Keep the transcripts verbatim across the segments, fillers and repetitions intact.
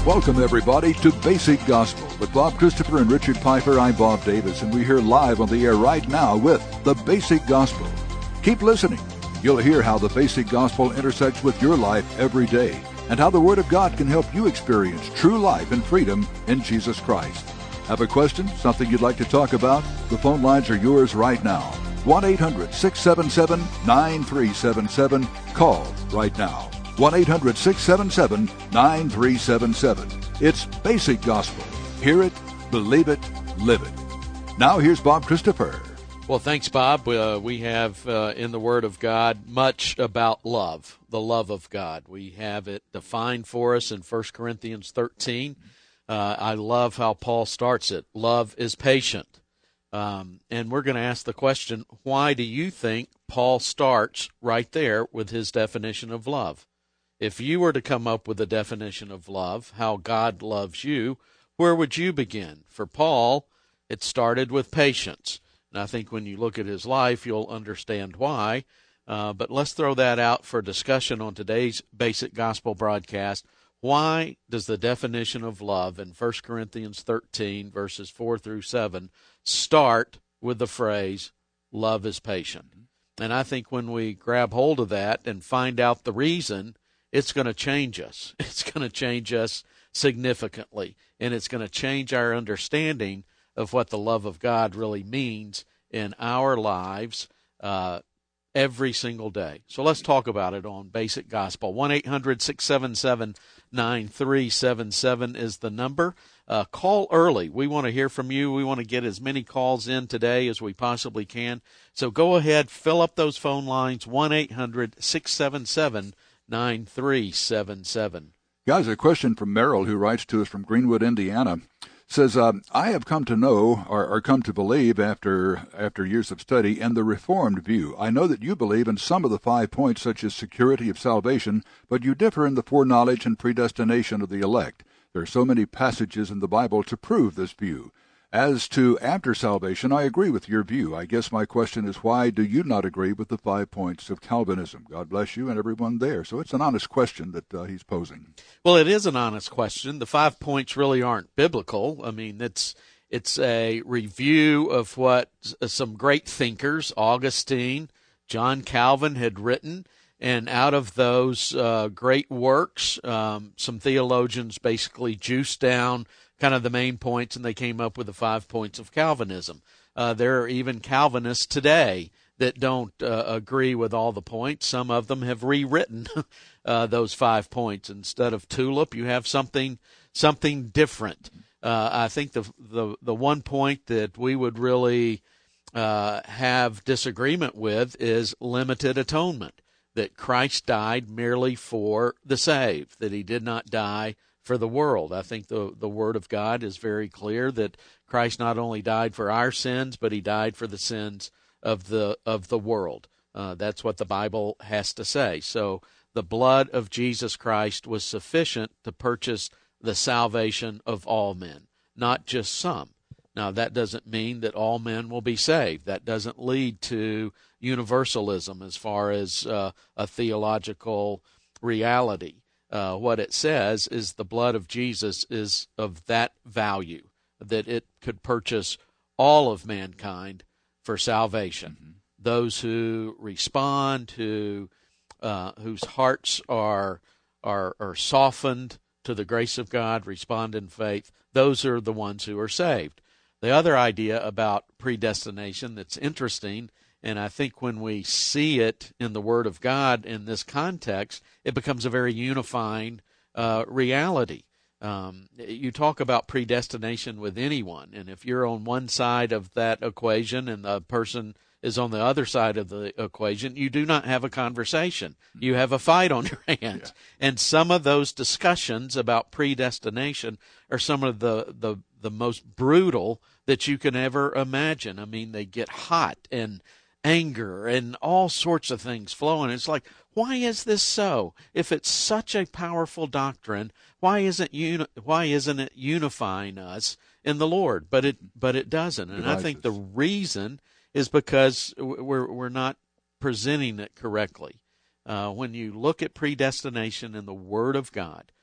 Welcome, everybody, to Basic Gospel. With Bob Christopher and Richard Piper, I'm Bob Davis, and we're here live on the air right now with the Basic Gospel. Keep listening. You'll hear how the Basic Gospel intersects with your life every day, and how the Word of God can help you experience true life and freedom in Jesus Christ. Have a question, something you'd like to talk about? The phone lines are yours right now. one eight hundred six seven seven nine three seven seven. Call right now. one eight hundred six seven seven nine three seven seven. It's Basic Gospel. Hear it, believe it, live it. Now here's Bob Christopher. Well, thanks, Bob. Uh, we have uh, in the Word of God much about love, the love of God. We have it defined for us in First Corinthians thirteen. Uh, I love how Paul starts it. Love is patient. Um, and we're going to ask the question, why do you think Paul starts right there with his definition of love? If you were to come up with a definition of love, how God loves you, where would you begin? For Paul, it started with patience. And I think when you look at his life, you'll understand why. Uh, but let's throw that out for discussion on today's Basic Gospel broadcast. Why does the definition of love in First Corinthians thirteen, verses four through seven, start with the phrase, love is patient? And I think when we grab hold of that and find out the reason, it's going to change us. It's going to change us significantly, and it's going to change our understanding of what the love of God really means in our lives uh, every single day. So let's talk about it on Basic Gospel. one eight hundred six seven seven nine three seven seven is the number. Uh, call early. We want to hear from you. We want to get as many calls in today as we possibly can. So go ahead, fill up those phone lines, one eight hundred six seven seven nine three seven seven. Guys, a question from Merrill, who writes to us from Greenwood, Indiana. Says, uh, I have come to know or, or come to believe after after years of study in the Reformed view. I know that you believe in some of the five points, such as security of salvation, but you differ in the foreknowledge and predestination of the elect. There are so many passages in the Bible to prove this view. As to after salvation, I agree with your view. I guess my question is, why do you not agree with the five points of Calvinism? God bless you and everyone there. So it's an honest question that uh, he's posing. Well, it is an honest question. The five points really aren't biblical. I mean, it's it's a review of what some great thinkers, Augustine, John Calvin, had written. And out of those uh, great works, um, some theologians basically juiced down kind of the main points, and they came up with the five points of Calvinism. Uh, there are even Calvinists today that don't uh, agree with all the points. Some of them have rewritten uh, those five points. Instead of tulip, you have something something different. Uh, I think the, the the one point that we would really uh, have disagreement with is limited atonement, that Christ died merely for the saved, that he did not die for the world. I think the the Word of God is very clear that Christ not only died for our sins, but he died for the sins of the of the world. Uh, that's what the Bible has to say. So the blood of Jesus Christ was sufficient to purchase the salvation of all men, not just some. Now, that doesn't mean that all men will be saved. That doesn't lead to universalism as far as uh, a theological reality. Uh, what it says is the blood of Jesus is of that value, that it could purchase all of mankind for salvation. Mm-hmm. Those who respond, who uh, whose hearts are, are are softened to the grace of God, respond in faith, those are the ones who are saved. The other idea about predestination that's interesting, and I think when we see it in the Word of God in this context, it becomes a very unifying uh, reality. Um, you talk about predestination with anyone, and if you're on one side of that equation and the person is on the other side of the equation, you do not have a conversation. You have a fight on your hands. Yeah. And some of those discussions about predestination are some of the, the, the most brutal that you can ever imagine. I mean, they get hot and anger and all sorts of things flowing. It's like, why is this so? If it's such a powerful doctrine, why isn't uni- why isn't it unifying us in the Lord? But it but it doesn't. And I think the reason is because we're we're not presenting it correctly. Uh, when you look at predestination in the Word of God,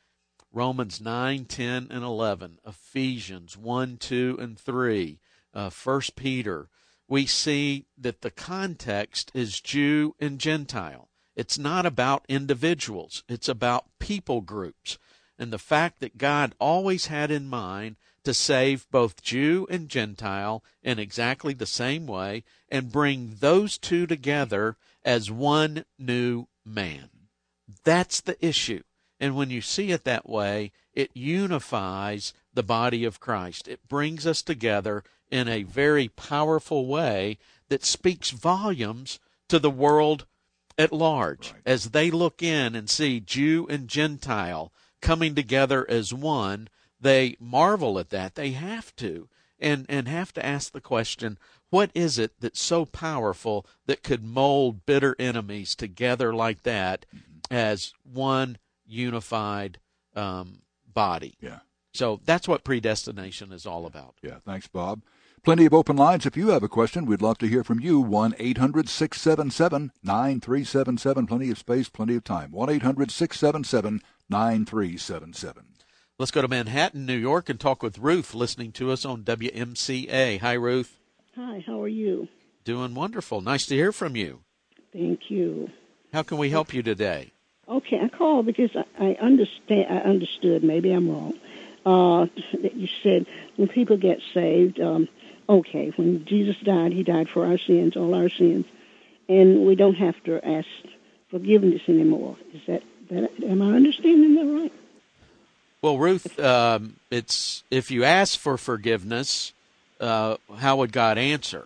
Romans nine, ten, and eleven, Ephesians one, two, and three, uh, First Peter, we see that the context is Jew and Gentile. It's not about individuals. It's about people groups. And the fact that God always had in mind to save both Jew and Gentile in exactly the same way and bring those two together as one new man. That's the issue. And when you see it that way, it unifies the body of Christ. It brings us together in a very powerful way that speaks volumes to the world at large. Right. As they look in and see Jew and Gentile coming together as one, they marvel at that. They have to, and, and have to ask the question, what is it that's so powerful that could mold bitter enemies together like that mm-hmm. as one unified um, body? Yeah. So that's what predestination is all about. Yeah, thanks, Bob. Plenty of open lines. If you have a question, we'd love to hear from you. one eight hundred six seven seven nine three seven seven. Plenty of space, plenty of time. one eight hundred six seven seven nine three seven seven. Let's go to Manhattan, New York, and talk with Ruth, listening to us on W M C A. Hi, Ruth. Hi, how are you? Doing wonderful. Nice to hear from you. Thank you. How can we help you today? Okay, I called because I, I understand. I understood. Maybe I'm wrong. Uh, that you said when people get saved, um, okay, when Jesus died, he died for our sins, all our sins, and we don't have to ask forgiveness anymore. Is that, that am I understanding that right? Well, Ruth, um, it's if you ask for forgiveness, uh, how would God answer?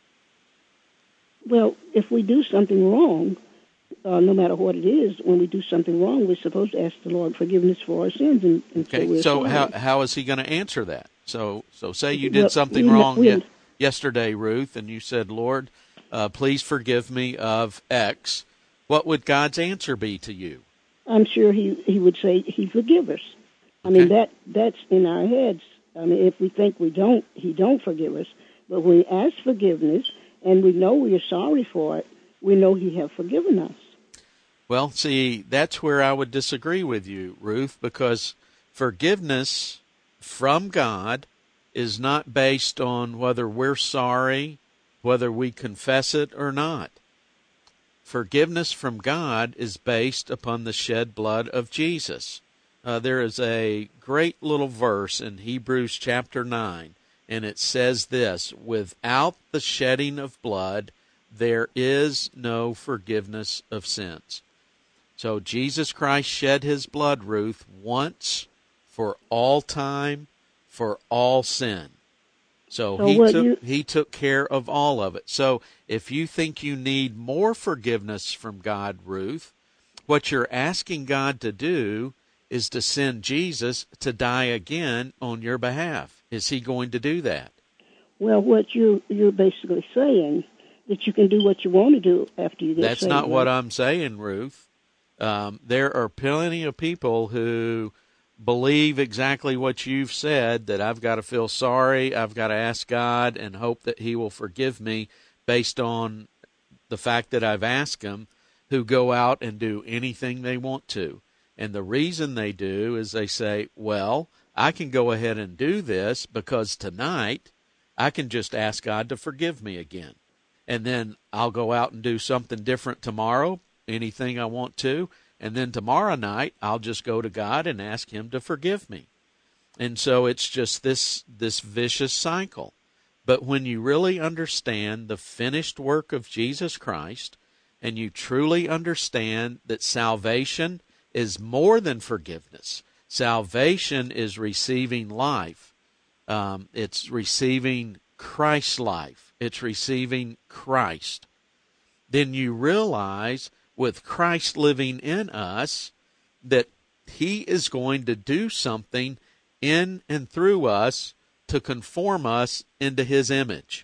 Well, if we do something wrong, uh, no matter what it is, when we do something wrong, we're supposed to ask the Lord forgiveness for our sins. And, and okay, so, we're so sorry. how how is he going to answer that? So, so say you did well, something we, wrong we, ye- yesterday, Ruth, and you said, Lord, uh, please forgive me of X. What would God's answer be to you? I'm sure he, he would say he forgive us. I Okay. mean, that that's in our heads. I mean, if we think we don't, he don't forgive us. But when we ask forgiveness and we know we are sorry for it, we know he have forgiven us. Well, see, that's where I would disagree with you, Ruth, because forgiveness from God is not based on whether we're sorry, whether we confess it or not. Forgiveness from God is based upon the shed blood of Jesus. Uh, there is a great little verse in Hebrews chapter nine, and it says this, without the shedding of blood, there is no forgiveness of sins. So Jesus Christ shed his blood, Ruth, once for all time, for all sin. So, So he what took you- he took care of all of it. So if you think you need more forgiveness from God, Ruth, what you're asking God to do is to send Jesus to die again on your behalf. Is he going to do that? Well, what you you're basically saying that you can do what you want to do after you get That's saved. not what right? I'm saying, Ruth. Um, there are plenty of people who believe exactly what you've said, that I've got to feel sorry, I've got to ask God and hope that he will forgive me based on the fact that I've asked him, who go out and do anything they want to. And the reason they do is they say, well, I can go ahead and do this because tonight I can just ask God to forgive me again. And then I'll go out and do something different tomorrow, anything I want to. And then tomorrow night, I'll just go to God and ask him to forgive me. And so it's just this this vicious cycle. But when you really understand the finished work of Jesus Christ, and you truly understand that salvation is more than forgiveness, salvation is receiving life. Um, it's receiving Christ's life. It's receiving Christ. Then you realize, with Christ living in us, that he is going to do something in and through us to conform us into his image.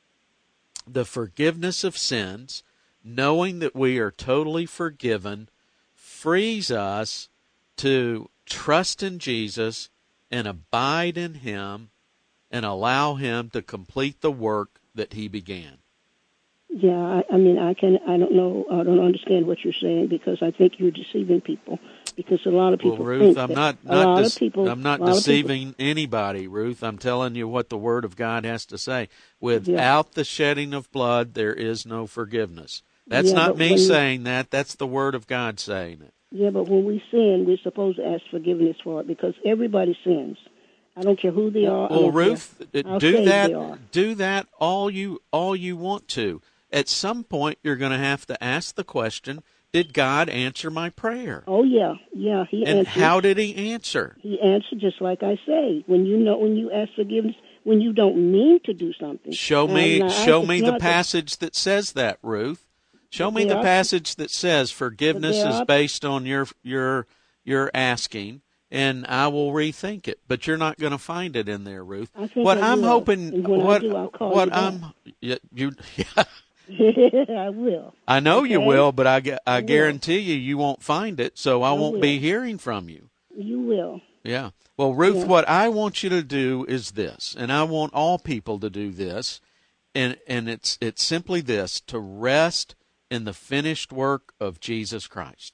The forgiveness of sins, knowing that we are totally forgiven, frees us to trust in Jesus and abide in him and allow him to complete the work that he began. Yeah, I, I mean, I can. I don't know. I don't understand what you're saying because I think you're deceiving people. because a lot of people well, Ruth, think I'm that not, a not lot dece- of people, I'm not a lot of deceiving anybody, Ruth. I'm telling you what the Word of God has to say. Without Yeah. the shedding of blood, there is no forgiveness. That's Yeah, not but me when- saying that. That's the Word of God saying it. Yeah, but when we sin, we're supposed to ask forgiveness for it because everybody sins. I don't care who they are. I Well, don't Ruth, care how do saved that. they are. Do that all you all you want to. At some point, you're going to have to ask the question: did God answer my prayer? Oh yeah, yeah. He And answered. how did He answer? He answered just like I say. When you know, when you ask forgiveness, when you don't mean to do something. Show Now, me, now, show it's me the not passage that says that, Ruth. Show But me there the are- passage that says forgiveness but there is are- based on your your your asking, and I will rethink it. But you're not going to find it in there, Ruth. I think What I I'm will. hoping, And when I what do, I'll call what you back. I'm, you, you yeah, I will. I know you Okay? will, but I, gu- I I will. guarantee you, you won't find it, so I, I won't be will. hearing from you. You will. Yeah. Well, Ruth, Yeah. what I want you to do is this, and I want all people to do this, and and it's it's simply this: to rest in the finished work of Jesus Christ.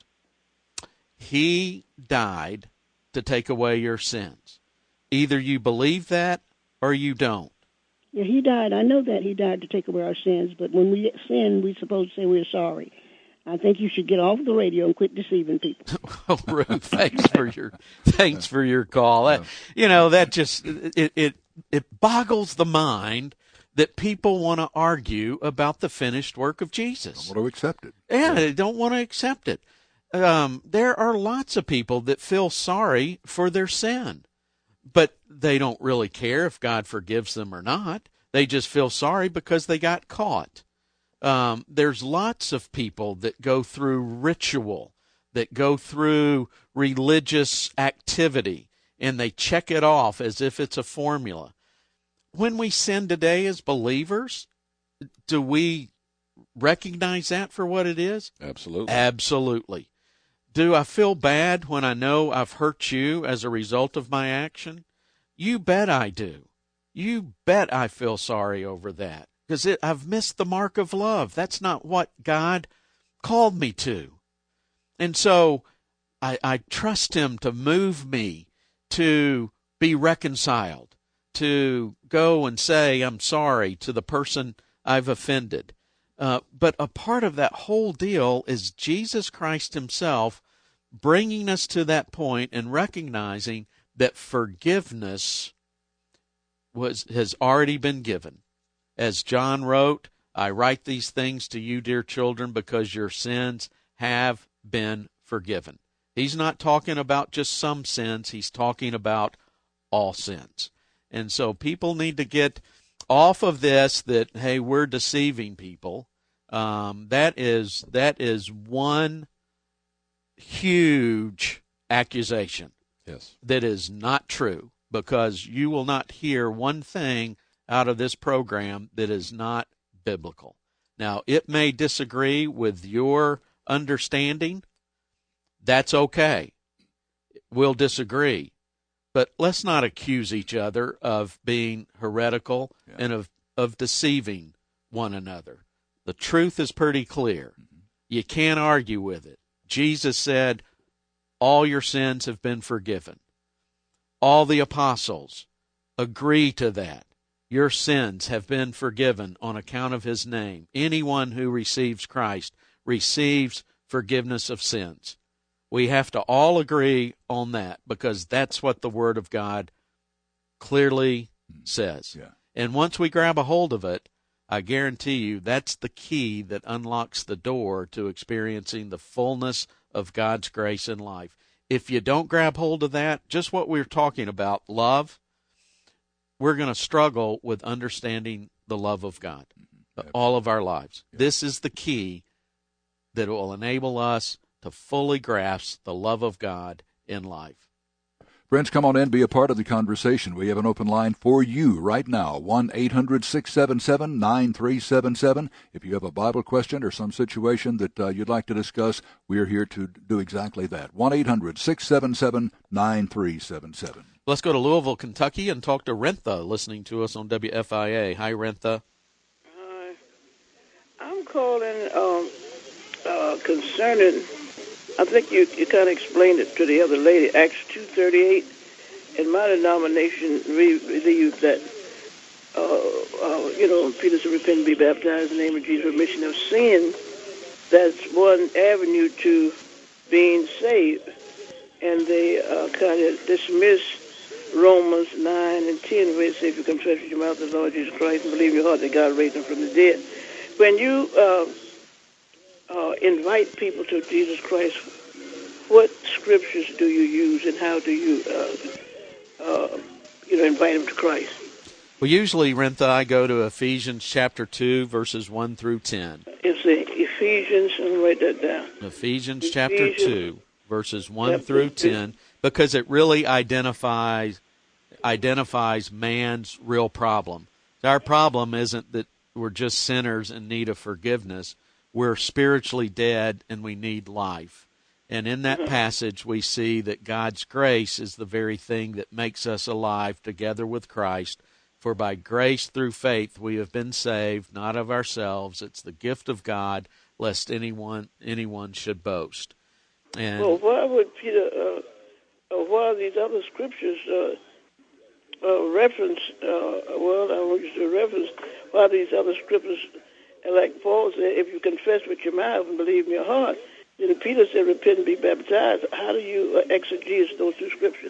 He died to take away your sins. Either you believe that or you don't. Yeah, he died. I know that he died to take away our sins, but when we sin, we're supposed to say we're sorry. I think you should get off the radio and quit deceiving people. Oh, Ruth, thanks for your thanks for your call. That, you know, that just it it it boggles the mind that people want to argue about the finished work of Jesus. I want to accept it. Yeah, they don't want to accept it. Um, there are lots of people that feel sorry for their sin, but they don't really care if God forgives them or not. They just feel sorry because they got caught. Um, there's lots of people that go through ritual, that go through religious activity, and they check it off as if it's a formula. When we sin today as believers, do we recognize that for what it is? Absolutely. Absolutely. Do I feel bad when I know I've hurt you as a result of my action? You bet I do. You bet I feel sorry over that. Because I've missed the mark of love. That's not what God called me to. And so I, I trust Him to move me to be reconciled, to go and say I'm sorry to the person I've offended. Uh, but a part of that whole deal is Jesus Christ Himself bringing us to that point and recognizing that forgiveness was has already been given. As John wrote, I write these things to you, dear children, because your sins have been forgiven. He's not talking about just some sins. He's talking about all sins. And so people need to get off of this that, hey, we're deceiving people. Um, that is that is one huge accusation. Yes. That is not true, because you will not hear one thing out of this program that is not biblical. Now, it may disagree with your understanding. That's okay. We'll disagree. But let's not accuse each other of being heretical yeah. and of, of deceiving one another. The truth is pretty clear. Mm-hmm. You can't argue with it. Jesus said, all your sins have been forgiven. All the apostles agree to that. Your sins have been forgiven on account of His name. Anyone who receives Christ receives forgiveness of sins. We have to all agree on that, because that's what the Word of God clearly says. Yeah. And once we grab a hold of it, I guarantee you that's the key that unlocks the door to experiencing the fullness of God's grace in life. If you don't grab hold of that, just what we we're talking about, love, we're going to struggle with understanding the love of God mm-hmm. all of our lives. Yep. This is the key that will enable us to fully grasp the love of God in life. Friends, come on in, be a part of the conversation. We have an open line for you right now, one eight hundred six seven seven nine three seven seven. If you have a Bible question or some situation that uh, you'd like to discuss, we're here to do exactly that. one eight hundred six seven seven nine three seven seven. Let's go to Louisville, Kentucky, and talk to Rentha, listening to us on W F I A. Hi, Rentha. Hi. I'm calling um, uh, concerning I think you, you kind of explained it to the other lady, Acts two thirty-eight. In my denomination, we believe that, uh, uh, you know, Peter said, repent and be baptized in the name of Jesus, remission of sin. That's one avenue to being saved. And they uh, kind of dismiss Romans nine and ten, where it says, if you confess with your mouth the Lord Jesus Christ and believe in your heart that God raised him from the dead. When you uh, uh, invite people to Jesus Christ, what scriptures do you use, and how do you, uh, uh, you know, invite them to Christ? Well, usually, Rentha, I go to Ephesians chapter two, verses one through ten. It's a Ephesians, and write that down. Ephesians, Ephesians chapter two, verses one yep. through ten, because it really identifies identifies man's real problem. Our problem isn't that we're just sinners in need of forgiveness. We're spiritually dead and we need life. And in that passage, we see that God's grace is the very thing that makes us alive together with Christ. For by grace through faith we have been saved, not of ourselves. It's the gift of God, lest anyone anyone should boast. And well, why would Peter, uh, uh, why are these other scriptures uh, uh, reference, uh, well, I want you to reference, why are these other scriptures, like Paul said, if you confess with your mouth and believe in your heart, then Peter said, repent and be baptized. How do you uh, exegete those two scriptures?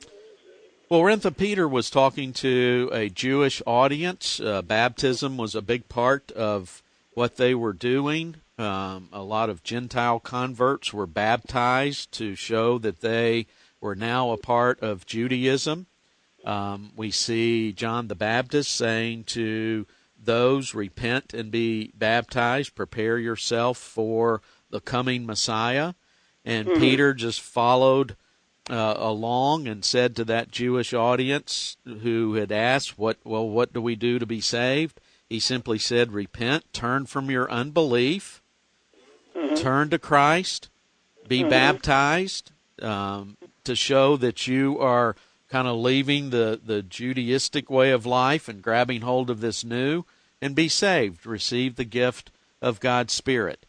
Well, Rentha, Peter was talking to a Jewish audience. Uh, baptism was a big part of what they were doing. Um, a lot of Gentile converts were baptized to show that they were now a part of Judaism. Um, we see John the Baptist saying to those, repent and be baptized, prepare yourself for the coming Messiah. And mm-hmm. Peter just followed uh, along and said to that Jewish audience who had asked, "What? Well, what do we do to be saved?" He simply said, repent, turn from your unbelief, mm-hmm. turn to Christ, be mm-hmm. baptized um, to show that you are kind of leaving the, the Judaistic way of life and grabbing hold of this new, and be saved, receive the gift of God's Spirit.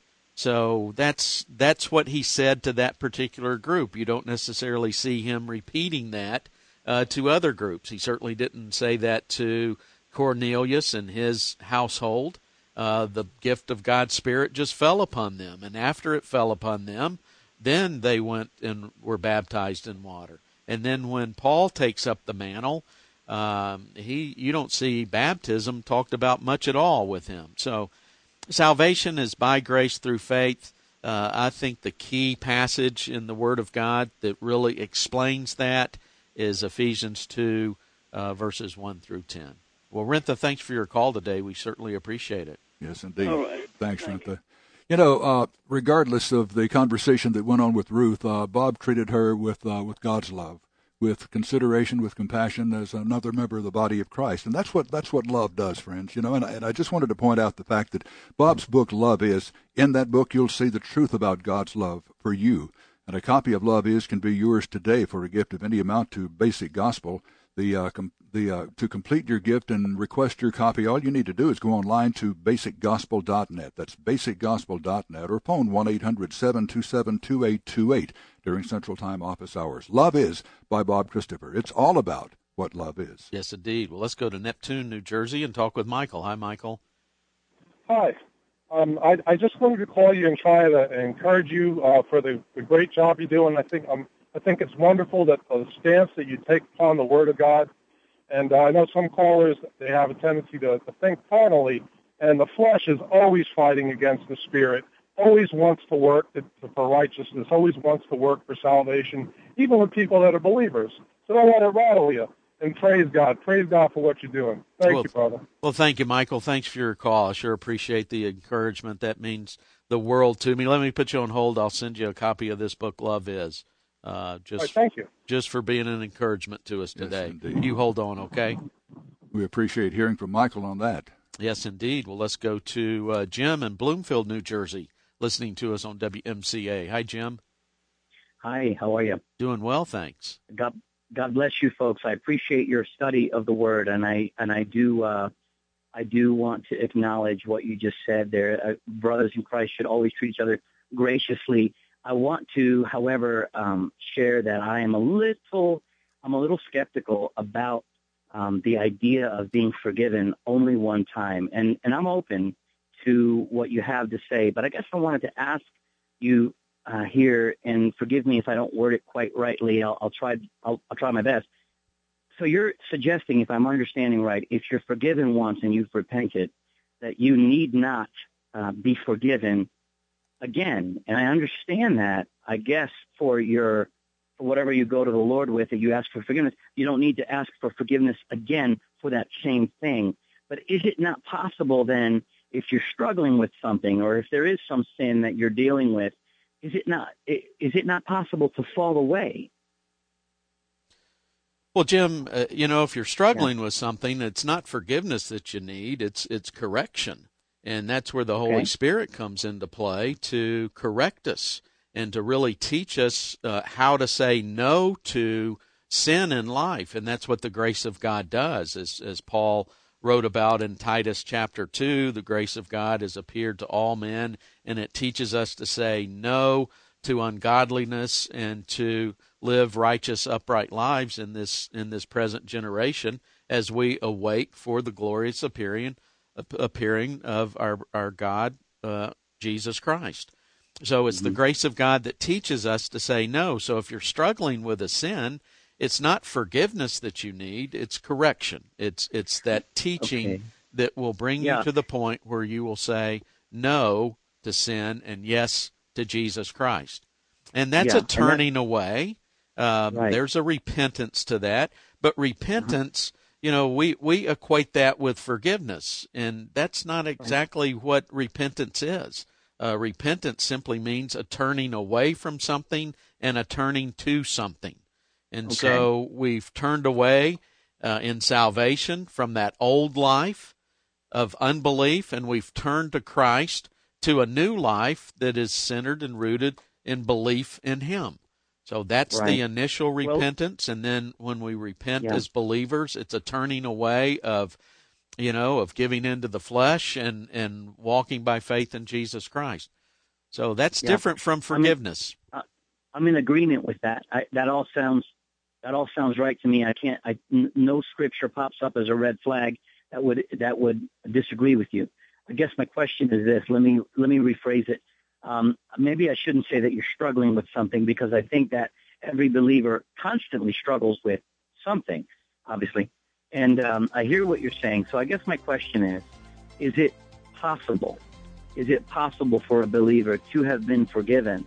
So that's that's what he said to that particular group. You don't necessarily see him repeating that uh, to other groups. He certainly didn't say that to Cornelius and his household. Uh, the gift of God's Spirit just fell upon them, and after it fell upon them, then they went and were baptized in water. And then when Paul takes up the mantle, um, he you don't see baptism talked about much at all with him. So salvation is by grace through faith. Uh, I think the key passage in the Word of God that really explains that is Ephesians two, uh, verses one through ten. Well, Rentha, thanks for your call today. We certainly appreciate it. Yes, indeed. All right. Thanks, Thank Rentha. You. you know, uh, regardless of the conversation that went on with Ruth, uh, Bob treated her with uh, with God's love, with consideration, with compassion, as another member of the body of Christ. And that's what that's what love does, friends. You know, and I, and I just wanted to point out the fact that Bob's book, Love Is, in that book you'll see the truth about God's love for you. And a copy of Love Is can be yours today for a gift of any amount to Basic Gospel. The uh, com- the uh, to complete your gift and request your copy, all you need to do is go online to basic gospel dot net. That's basic gospel dot net, or phone one eight hundred seven two seven two eight two eight during Central Time office hours. Love Is by Bob Christopher. It's all about what love is. Yes, indeed. Well, let's go to Neptune, New Jersey, and talk with Michael. Hi, Michael. Hi. Um, I, I just wanted to call you and try to encourage you uh, for the, the great job you do, and I think um, I think it's wonderful that the stance that you take upon the Word of God. And uh, I know some callers, they have a tendency to, to think carnally, and the flesh is always fighting against the Spirit, always wants to work to, to, for righteousness, always wants to work for salvation, even with people that are believers. So don't let it rattle you. And praise God. Praise God for what you're doing. Thank well, you, brother. Well, thank you, Michael. Thanks for your call. I sure appreciate the encouragement. That means the world to me. Let me put you on hold. I'll send you a copy of this book, Love Is. Uh, just, right, thank you. Just for being an encouragement to us today. Yes, you hold on, okay? We appreciate hearing from Michael on that. Yes, indeed. Well, let's go to uh, Jim in Bloomfield, New Jersey, listening to us on W M C A. Hi, Jim. Hi, how are you? Doing well, thanks. God, God bless you, folks. I appreciate your study of the Word, and I and I do uh, I do want to acknowledge what you just said there. Uh, brothers in Christ should always treat each other graciously. I want to, however, um, share that I am a little, I'm a little skeptical about um, the idea of being forgiven only one time, and and I'm open to what you have to say. But I guess I wanted to ask you uh, here, and forgive me if I don't word it quite rightly. I'll, I'll try. I'll, I'll try my best. So you're suggesting, if I'm understanding right, if you're forgiven once and you've repented, that you need not uh, be forgiven again. And I understand that, I guess, for your, for whatever you go to the Lord with, that you ask for forgiveness, you don't need to ask for forgiveness again for that same thing. But is it not possible then, if you're struggling with something, or if there is some sin that you're dealing with, is it not, is it not possible to fall away? Well, Jim, uh, you know, if you're struggling yeah. with something, it's not forgiveness that you need, it's it's correction. And that's where the Holy okay. Spirit comes into play to correct us and to really teach us uh, how to say no to sin in life. And that's what the grace of God does. As, as Paul wrote about in Titus chapter two, the grace of God has appeared to all men, and it teaches us to say no to ungodliness and to live righteous, upright lives in this in this present generation as we await for the glorious appearing appearing of our our God, uh, Jesus Christ. So it's mm-hmm. the grace of God that teaches us to say no. So if you're struggling with a sin, it's not forgiveness that you need; it's correction. It's it's that teaching okay. that will bring yeah. you to the point where you will say no to sin and yes to Jesus Christ. And that's yeah. a turning that, away. Um, right. There's a repentance to that. But repentance, uh-huh. you know, we, we equate that with forgiveness. And that's not exactly right. what repentance is. Uh, repentance simply means a turning away from something and a turning to something. And okay. so we've turned away uh, in salvation from that old life of unbelief, and we've turned to Christ, to a new life that is centered and rooted in belief in Him. So that's right. the initial repentance, well, and then when we repent yeah. as believers, it's a turning away of, you know, of giving into the flesh and, and walking by faith in Jesus Christ. So that's yeah. different from forgiveness. I'm in, I'm in agreement with that. I, that all sounds that all sounds right to me. I can't. I, no scripture pops up as a red flag that would that would disagree with you. I guess my question is this. Let me let me rephrase it. Um, maybe I shouldn't say that you're struggling with something, because I think that every believer constantly struggles with something, obviously. And um, I hear what you're saying. So I guess my question is, is it possible? Is it possible for a believer to have been forgiven,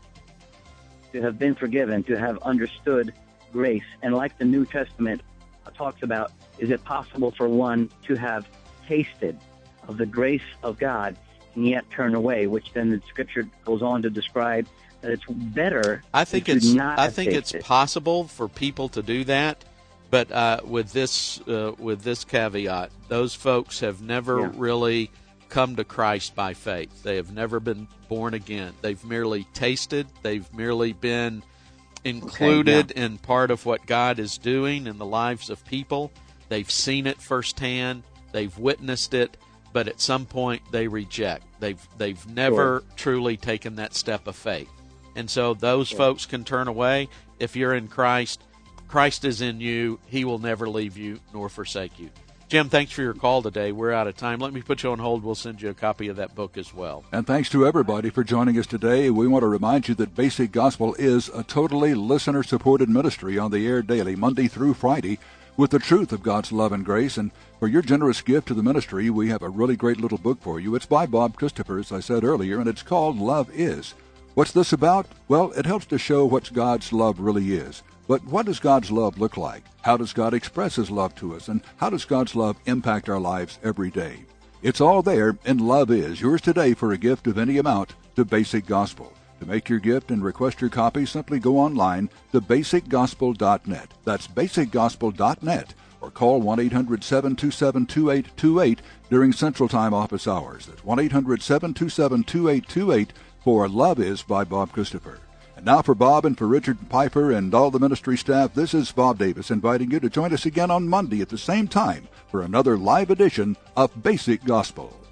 to have been forgiven, to have understood grace? And like the New Testament talks about, is it possible for one to have tasted of the grace of God and yet turn away, which then the Scripture goes on to describe that it's better. I think it's not I think it's possible for people to do that, but uh, with this uh, with this caveat, those folks have never yeah. really come to Christ by faith. They have never been born again. They've merely tasted. They've merely been included okay, yeah. in part of what God is doing in the lives of people. They've seen it firsthand. They've witnessed it. But at some point they reject. They've they've never sure. truly taken that step of faith. And so those sure. folks can turn away. If you're in Christ, Christ is in you. He will never leave you nor forsake you. Jim, thanks for your call today. We're out of time. Let me put you on hold. We'll send you a copy of that book as well. And thanks to everybody for joining us today. We want to remind you that Basic Gospel is a totally listener-supported ministry on the air daily, Monday through Friday, with the truth of God's love and grace. And for your generous gift to the ministry, we have a really great little book for you. It's by Bob Christopher, as I said earlier, and it's called Love Is. What's this about? Well, it helps to show what God's love really is. But what does God's love look like? How does God express His love to us? And how does God's love impact our lives every day? It's all there in Love Is. Yours today for a gift of any amount to Basic Gospel. To make your gift and request your copy, simply go online to basic gospel dot net. That's basic gospel dot net. Or call one eight hundred seven two seven two eight two eight during Central Time office hours. That's one eight hundred seven two seven two eight two eight for Love Is by Bob Christopher. And now for Bob and for Richard Piper and all the ministry staff, this is Bob Davis inviting you to join us again on Monday at the same time for another live edition of Basic Gospel.